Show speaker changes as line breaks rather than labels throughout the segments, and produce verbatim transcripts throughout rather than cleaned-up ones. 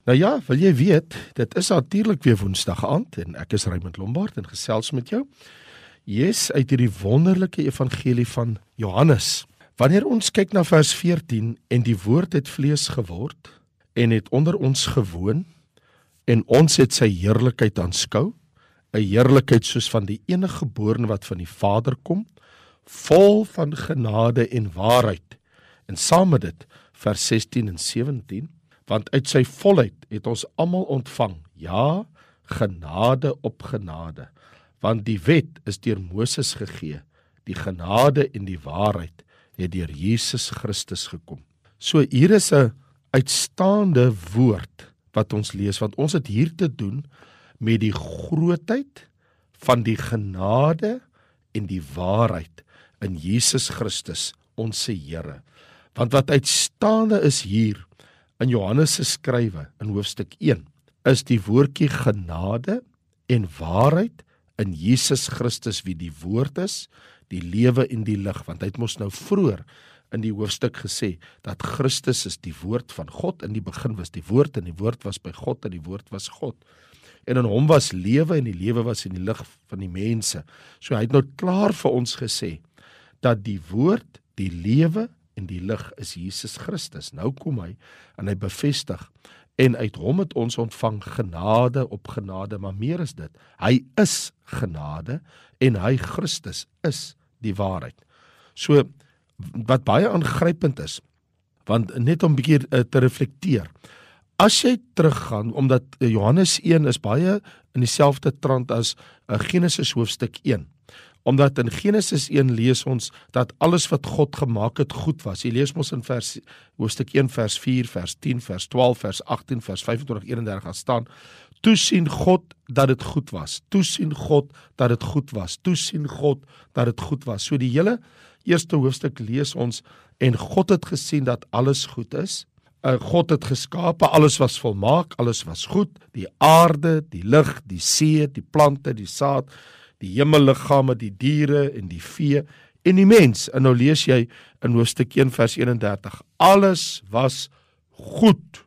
Nou ja, wil jy weet, dit is natuurlik weer Woensdag aand en ek is Raymond Lombard en gesels met jou. Yes, uit hierdie wonderlike evangelie van Johannes. Wanneer ons kyk na vers veertien, en die woord het vlees geword en het onder ons gewoon en ons het sy heerlikheid aanskou, 'n heerlikheid soos van die enige geborene wat van die Vader kom, vol van genade en waarheid. En saam met dit, vers sestien en sewentien, want uit sy volheid het ons almal ontvang, ja, genade op genade. Want die wet is deur Moses gegee, die genade en die waarheid het deur Jesus Christus gekom. So hier is 'n uitstaande woord wat ons lees, want ons het hier te doen met die grootheid van die genade en die waarheid in Jesus Christus, ons Here. Want wat uitstaande is hier in Johannes se skrywe in hoofstuk een, is die woordjie genade en waarheid in Jesus Christus, wie die woord is, die lewe en die lig. Want hy het mos nou vroeër in die hoofstuk gesê, dat Christus is die woord van God, in die begin was die woord, en die woord was by God, en die woord was God. En in hom was lewe, en die lewe was in die lig van die mense. So hy het nou klaar vir ons gesê, dat die woord, die lewe en die lig is Jesus Christus. Nou kom hy, en hy bevestig, en uit hom het ons ontvang genade op genade, maar meer is dit, hy is genade, en hy Christus is die waarheid. So, wat baie aangrypend is, want net om 'n bietjie uh, te reflekteer, as jy teruggaan, omdat Johannes een is baie in dieselfde trant as uh, Genesis hoofstuk een, omdat in Genesis een lees ons, dat alles wat God gemaak het goed was. Jy lees ons in vers, hoofstuk een, vers vier, vers tien, vers twaalf, vers agttien, vers vyfentwintig, eenendertig, gaan staan, toe sien God dat dit goed was, toe sien God dat dit goed was, toe sien God dat dit goed was. So die hele eerste hoofstuk lees ons, en God het gesien dat alles goed is, uh, God het geskape, alles was volmaak, alles was goed, die aarde, die lig, die see, die plante, die saad, die hemelliggame, die diere en die vee en die mens. En nou lees jy in hoofstuk een vers eenendertig, alles was goed.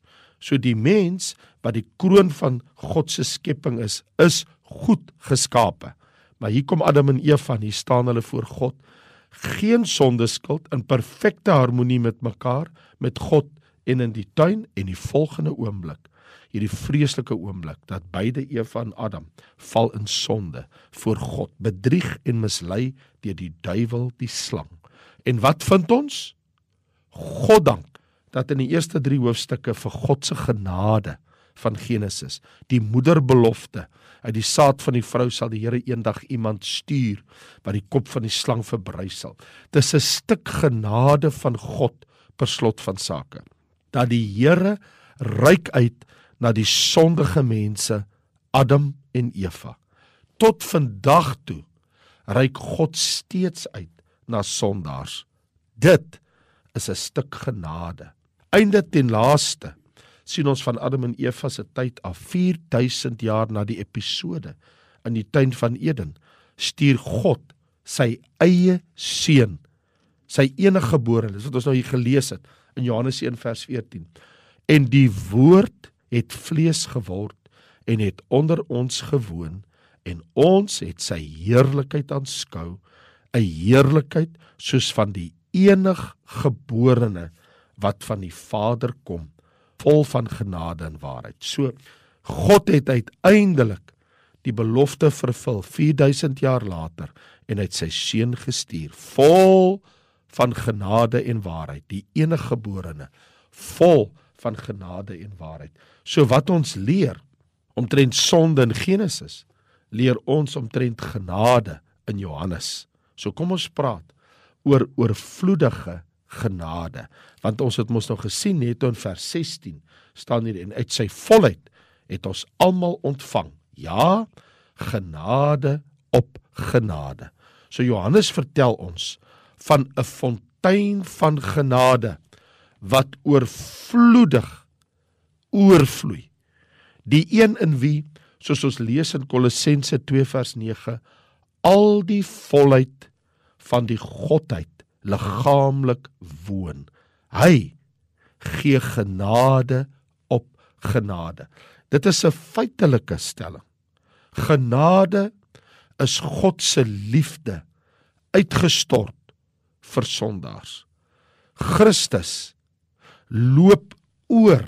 So die mens, wat die kroon van God se skepping is, is goed geskape. Maar hier kom Adam en Eva, hier staan hulle voor God, geen sondeskuld, in perfekte harmonie met mekaar, met God en in die tuin, en die volgende oomblik, hierdie vreeslike oomblik, dat beide Eva en Adam val in sonde voor God, bedrieg en mislei deur die duiwel, die slang. En wat vind ons? God dank, dat in die eerste drie hoofstukke vir God se genade van Genesis, die moederbelofte, uit die saad van die vrou sal die Here eendag iemand stuur, wat die kop van die slang verbrysel. Dis 'n stuk genade van God, per slot van sake, dat die Here reik uit na die sondige mense, Adam en Eva. Tot vandag toe reik God steeds uit na sondaars. Dit is 'n stuk genade. Einde ten laaste sien ons van Adam en Eva se tyd af, vier duisend jaar na die episode in die tuin van Eden, stuur God sy eie seun, sy enige gebore, dis wat ons nou hier gelees het, in Johannes een vers veertien, en die woord het vlees geword, en het onder ons gewoon, en ons het sy heerlikheid aanskou, 'n heerlikheid soos van die enig geborene, wat van die Vader kom, vol van genade en waarheid. So, God het uiteindelik die belofte vervul, vier duisend jaar later, en het sy seun gestuur, vol van genade en waarheid, die enige geborene, vol van genade en waarheid. So wat ons leer, omtrent sonde in Genesis, leer ons omtrent genade in Johannes. So kom ons praat oor oorvloedige genade, want ons het mos nou gesien, net in vers sestien, staan hier, en uit sy volheid het ons almal ontvang, ja, genade op genade. So Johannes vertel ons van 'n fontein van genade, wat oorvloedig oorvloei. Die een in wie, soos ons lees in Kolossense twee vers nege, al die volheid van die Godheid liggaamlik woon. Hy gee genade op genade. Dit is 'n feitelike stelling. Genade is God se liefde uitgestort vir sondaars. Christus loop oor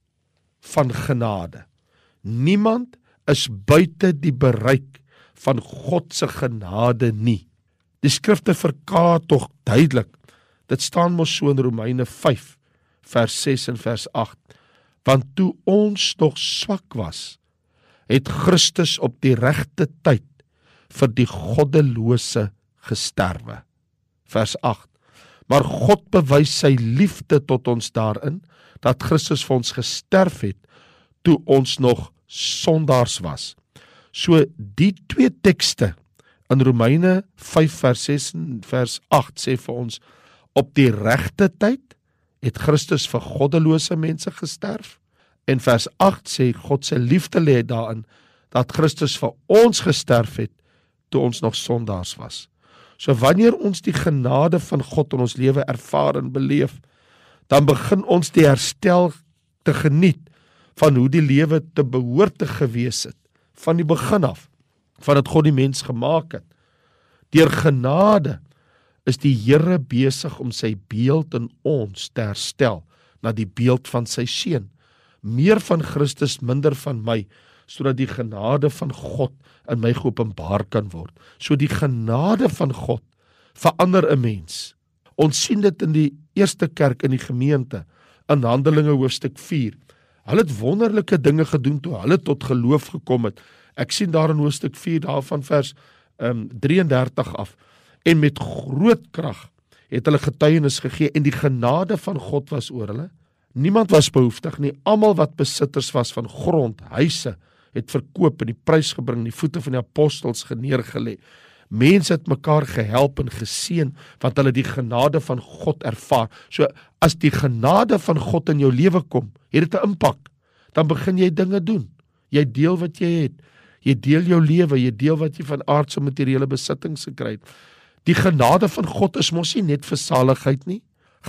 van genade. Niemand is buite die bereik van God se genade nie. Die skrifte verklaar tog duidelik. Dit staan mos so in Romeine vyf vers ses en vers agt. Want toe ons nog swak was, het Christus op die regte tyd vir die goddelose gesterwe. Vers agt. Maar God bewys sy liefde tot ons daarin, dat Christus vir ons gesterf het, toe ons nog sondaars was. So die twee tekste in Romeine vyf vers ses en vers agt sê vir ons, op die regte tyd het Christus vir goddelose mense gesterf, en vers agt sê, God se liefde lê daarin, dat Christus vir ons gesterf het, toe ons nog sondaars was. So wanneer ons die genade van God in ons lewe ervaar en beleef, dan begin ons die herstel te geniet van hoe die lewe te behoort te gewees het, van die begin af, van dat God die mens gemaak het. Deur genade is die Here besig om sy beeld in ons te herstel, na die beeld van sy seun. Meer van Christus, minder van my, sodat die genade van God in my geopenbaar kan word. So die genade van God verander 'n mens. Ons sien dit in die eerste kerk in die gemeente, in Handelinge hoofstuk vier. Hulle het wonderlike dinge gedoen toe hulle tot geloof gekom het. Ek sien daar in hoofstuk vier, daarvan vers um, drieëndertig af. En met groot krag het hulle getuienis gegee, en die genade van God was oor hulle. Niemand was behoeftig nie, almal wat besitters was van grond, huise, het verkoop en die prys gebring, die voete van die apostels geneergelê. Mense het mekaar gehelp en geseën, want hulle die genade van God ervaar. So, as die genade van God in jou lewe kom, het dit 'n impak. Dan begin jy dinge doen. Jy deel wat jy het. Jy deel jou lewe, jy deel wat jy van aardse materiële besittings gekry het. Die genade van God is mos nie net vir saligheid nie.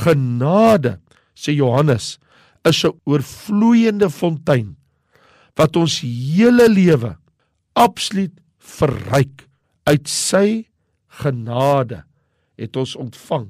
Genade, sê Johannes, is 'n oorvloeiende fontein, wat ons hele lewe absoluut verryk. Uit sy genade het ons ontvang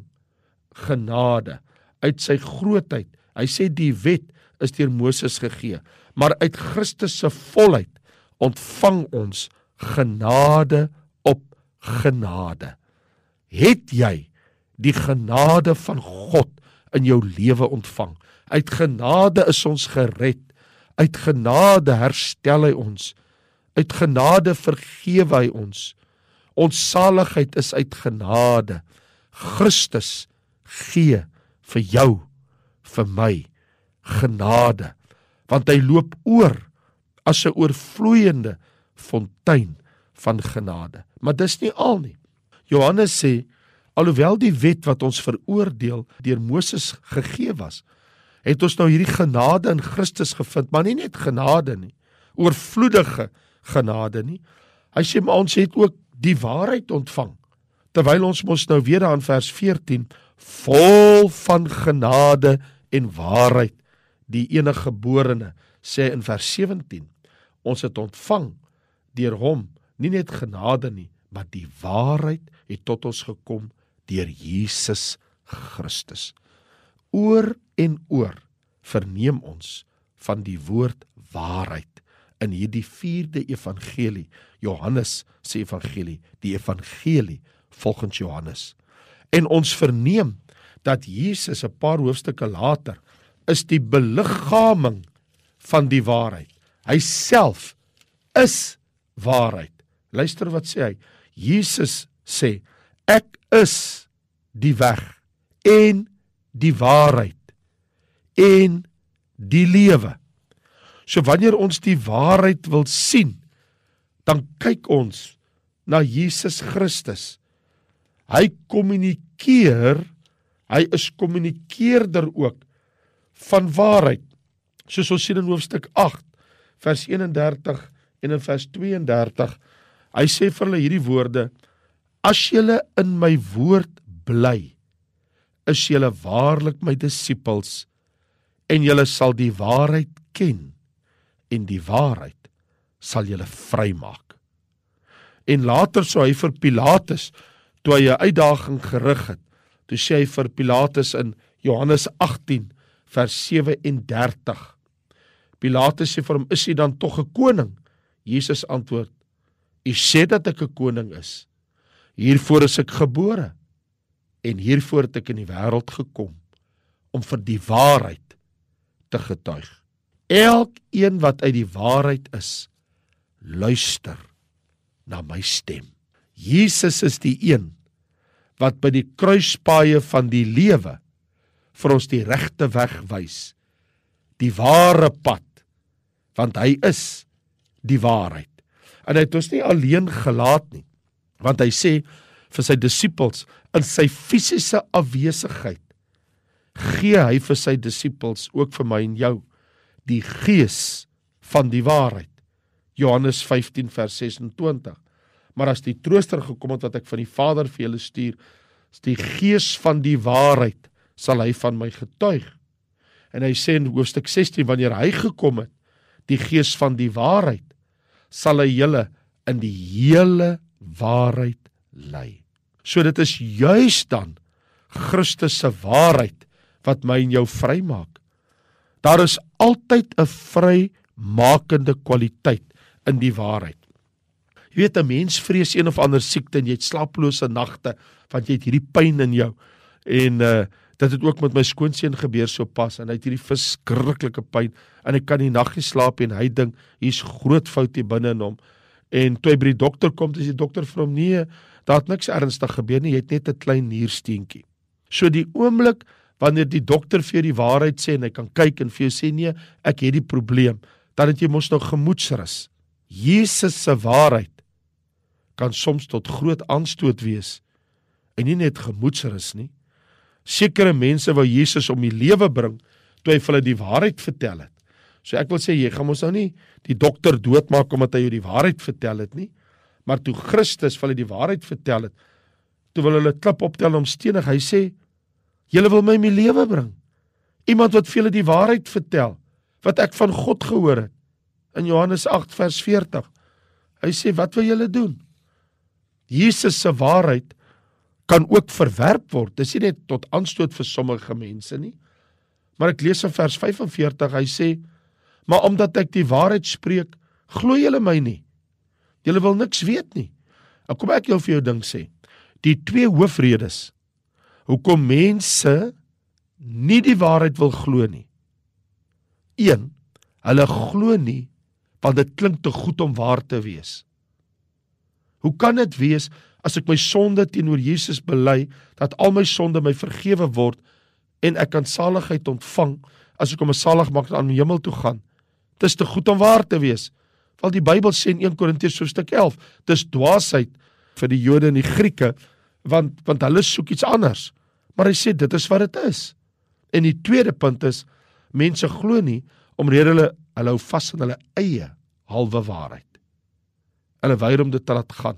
genade, uit sy grootheid. Hy sê die wet is deur Moses gegee, maar uit Christus se volheid ontvang ons genade op genade. Het jy die genade van God in jou lewe ontvang? Uit genade is ons gered, uit genade herstel hy ons, uit genade vergewe hy ons. Ons saligheid is uit genade. Christus gee vir jou, vir my, genade, want hy loop oor as 'n oorvloeiende fontein van genade. Maar dis nie al nie. Johannes sê, alhoewel die wet wat ons veroordeel deur Moses gegee was, het ons nou hierdie genade in Christus gevind, maar nie net genade nie, oorvloedige genade nie. Hy sê, maar ons het ook die waarheid ontvang, terwyl ons mos nou weer aan vers veertien, vol van genade en waarheid, die enige geborene, sê in vers sewentien, ons het ontvang deur hom, nie net genade nie, maar die waarheid het tot ons gekom deur Jesus Christus. Oor en oor verneem ons van die woord waarheid in hierdie vierde evangelie, Johannes se evangelie, die evangelie volgens Johannes. En ons verneem dat Jesus 'n paar hoofstukke later is die beliggaaming van die waarheid. Hy self is waarheid. Luister wat sê hy. Jesus sê, ek is die weg en die waarheid en die lewe. So wanneer ons die waarheid wil sien, dan kyk ons na Jesus Christus. Hy kommunikeer, hy is kommunikeerder ook van waarheid. Soos ons sien in hoofstuk agt, vers eenendertig en in vers tweeëndertig, hy sê vir hulle hierdie woorde, as julle in my woord bly, is julle waarlik my disippels, en julle sal die waarheid ken, en die waarheid sal julle vrymaak. En later sou hy vir Pilatus, toe hy 'n uitdaging gerig het, toe sê hy vir Pilatus in Johannes agtien vers sewe en dertig. Pilatus sê vir hom, is hy dan tog 'n koning? Jesus antwoord, u sê dat ek 'n koning is. Hiervoor is ek gebore en hiervoor het ek in die wêreld gekom om vir die waarheid te getuig. Elkeen wat uit die waarheid is, luister na my stem. Jesus is die een wat by die kruispaaie van die lewe vir ons die regte weg wys, die ware pad, want hy is die waarheid. En hy het ons nie alleen gelaat nie, want hy sê vir sy disippels, in sy fisiese afwesigheid, gee hy vir sy disippels, ook vir my en jou, die gees van die waarheid. Johannes vyftien vers ses en twintig. Maar as die trooster gekom het wat ek van die Vader vir julle stuur, is die gees van die waarheid, sal hy van my getuig. En hy sê in hoofstuk sestien, wanneer hy gekom het, die gees van die waarheid, sal hy julle in die hele waarheid lei. So dit is juis dan Christus se waarheid wat my en jou vrymaak. Daar is altyd 'n vrymakende kwaliteit in die waarheid. Jy weet, 'n mens vrees een of ander siekte en jy het slaaplose nagte want jy het hierdie pyn in jou. En uh, dit het ook met my skoonseun gebeur so pas en hy het hierdie verskriklike pyn en hy kan die nag nie slaap en hy dink hier's groot fout hier binne in hom. En toe hy by die dokter kom, dis die dokter vir hom, nee, daar het niks ernstig gebeur nie, jy het net 'n klein niersteentjie. So die oomblik wanneer die dokter vir jou die waarheid sê en hy kan kyk en vir jou sê, nee, ek het die probleem, dan het jy mos nou gemoedsrus. Jesus se waarheid kan soms tot groot aanstoot wees en nie net gemoedsrus nie. Sekere mense wou Jesus om die lewe bring toe hy vir hulle die waarheid vertel het. So ek wil sê, jy gaan mos nou nie die dokter doodmaak omdat hy jou die waarheid vertel het nie, maar toe Christus vir hulle die waarheid vertel het, toe wil hulle klip optel om stenig, hy sê, julle wil my my lewe bring. Iemand wat vir julle die waarheid vertel, wat ek van God gehoor het, in Johannes agt vers veertig. Hy sê, wat wil julle doen? Jesus se waarheid kan ook verwerp word. Dis nie net tot aanstoot vir sommige mense nie. Maar ek lees in vers vyfenveertig, hy sê, maar omdat ek die waarheid spreek, glo julle my nie. Julle wil niks weet nie. En kom ek jou vir jou ding sê, die twee hoofredes, hoekom mense nie die waarheid wil glo nie. Een, hulle glo nie, want dit klink te goed om waar te wees. Hoe kan dit wees, as ek my sonde teenoor Jesus bely, dat al my sonde my vergewe word, en ek kan saligheid ontvang, as ek om 'n saligmaker aan die hemel toe gaan? Dit is te goed om waar te wees. Want die Bybel sê in een Korintiërs hoofstuk elf, dit is dwaasheid vir die Jode en die Grieke, want, want hulle soek iets anders. Maar hy sê, dit is wat dit is. En die tweede punt is, mense glo nie, omdat hulle, hulle hou vas in hulle eie halwe waarheid. Hulle weier om dit te laat gaan.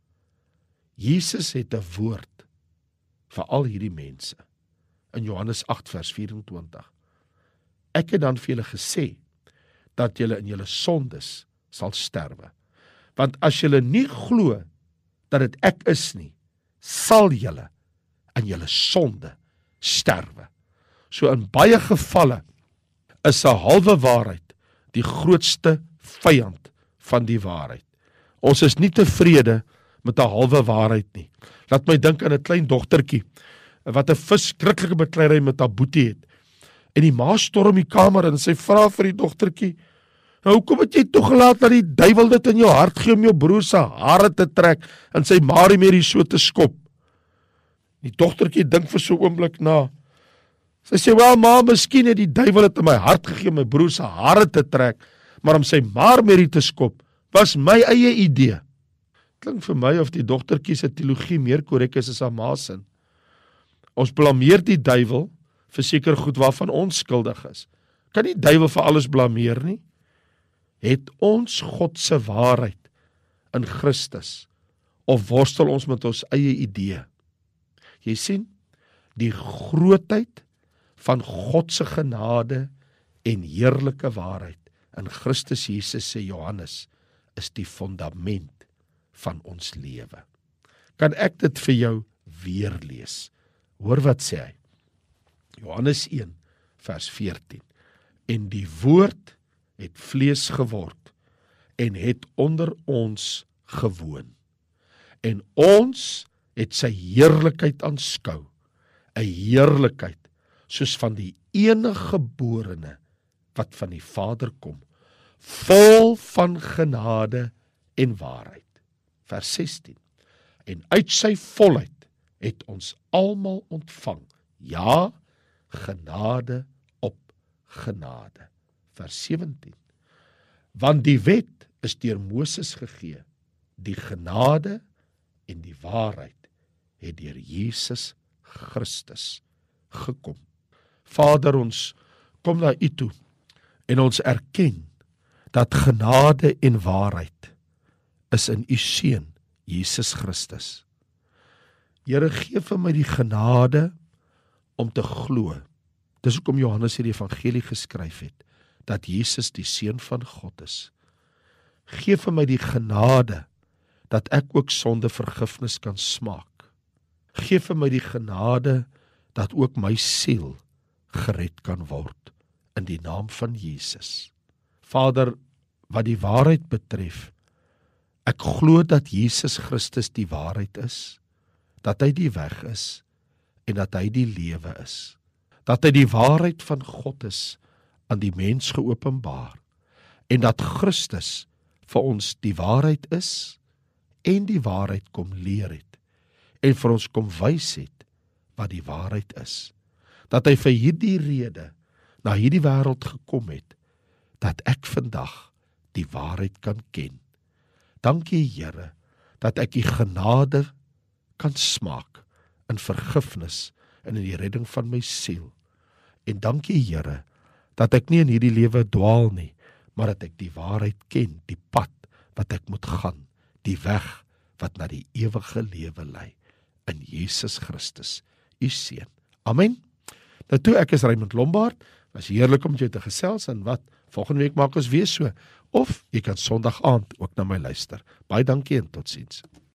Jesus het 'n woord vir al hierdie mense. In Johannes agt vers vyerentwintig. Ek het dan vir julle gesê, dat julle in julle sondes sal sterwe. Want as julle nie glo, dat dit ek is nie, sal julle in julle sonde sterwe. So in baie gevalle is 'n halwe waarheid die grootste vyand van die waarheid. Ons is nie tevrede met 'n halwe waarheid nie. Laat my dink aan 'n klein dogtertjie wat 'n verskriklike bekleierery met haar boetie het. En die ma storm die kamer en sy vra vir die dogtertjie, nou, hoekom het jy toegelaat dat die duiwel dit in jou hart gee om jou broer se hare te trek en sy Marie so te skop? Die dogtertjie dink vir so 'n oomblik na. Sy sê, wel ma, miskien het die duiwel het in my hart gegee om my broer se hare te trek, maar om sy Marie te skop, was my eie idee. Klink vir my of die dogtertjie se teologie meer korrek is as haar ma se. Ons blameer die duiwel vir seker goed waarvan ons skuldig is. Kan die duiwel vir alles blameer nie? Het ons God se waarheid in Christus, of worstel ons met ons eie idee? Jy sien, die grootheid van God se genade en heerlike waarheid in Christus Jesus, sê Johannes, is die fondament van ons lewe. Kan ek dit vir jou weer lees? Hoor wat sê hy. Johannes een vers veertien. En die woord het vlees geword en het onder ons gewoon. En ons het sy heerlikheid aanskou, 'n heerlikheid soos van die enige geborene wat van die Vader kom, vol van genade en waarheid. Vers sestien. En uit sy volheid het ons almal ontvang, ja, genade op genade. Vers sewentien. Want die wet is deur Moses gegee, die genade en die waarheid het deur Jesus Christus gekom. Vader, ons kom na U toe en ons erken dat genade en waarheid is in U Seun, Jesus Christus. Here, gee vir my die genade om te glo. Dis hoekom Johannes hierdie evangelie geskryf het, dat Jesus die Seun van God is. Gee vir my die genade dat ek ook sonde vergifnis kan smaak. Gee vir my die genade dat ook my siel gered kan word in die naam van Jesus. Vader, wat die waarheid betref, ek glo dat Jesus Christus die waarheid is, dat hy die weg is en dat hy die lewe is, dat hy die waarheid van God is aan die mens geopenbaar en dat Christus vir ons die waarheid is en die waarheid kom leer het en vir ons kom wys het wat die waarheid is. Dat hy vir hierdie rede na hierdie wêreld gekom het, dat ek vandag die waarheid kan ken. Dankie Here, dat ek die genade kan smaak in vergifnis en in die redding van my siel. En dankie Here, dat ek nie in hierdie lewe dwaal nie, maar dat ek die waarheid ken, die pad wat ek moet gaan, die weg wat na die ewige lewe lei, in Jesus Christus, U Seun. Amen. Nou toe, ek is Raymond Lombard, was heerlik om jou te gesels, en wat, volgende week maak ons weer so, of jy kan Sondag aand ook na my luister. Baie dankie en totsiens.